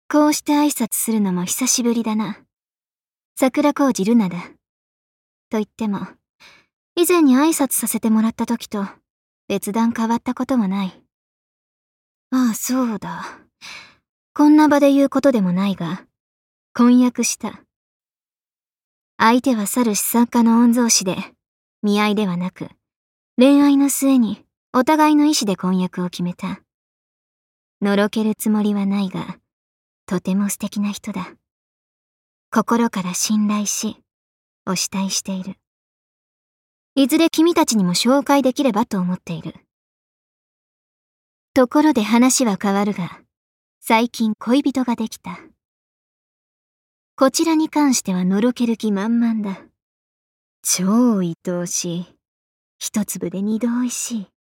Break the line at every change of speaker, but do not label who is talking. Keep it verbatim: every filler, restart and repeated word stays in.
こうして挨拶するのも久しぶりだな。桜小路ルナだ。と言っても、以前に挨拶させてもらった時と別段変わったこともない。ああ、そうだ。こんな場で言うことでもないが、婚約した。相手は去る資産家の御曹司で、見合いではなく、恋愛の末にお互いの意思で婚約を決めた。のろけるつもりはないが、とても素敵な人だ。心から信頼し、お慕いしている。いずれ君たちにも紹介できればと思っている。ところで話は変わるが、最近恋人ができた。こちらに関してはのろける気満々だ。超愛おしい。一粒で二度おいしい。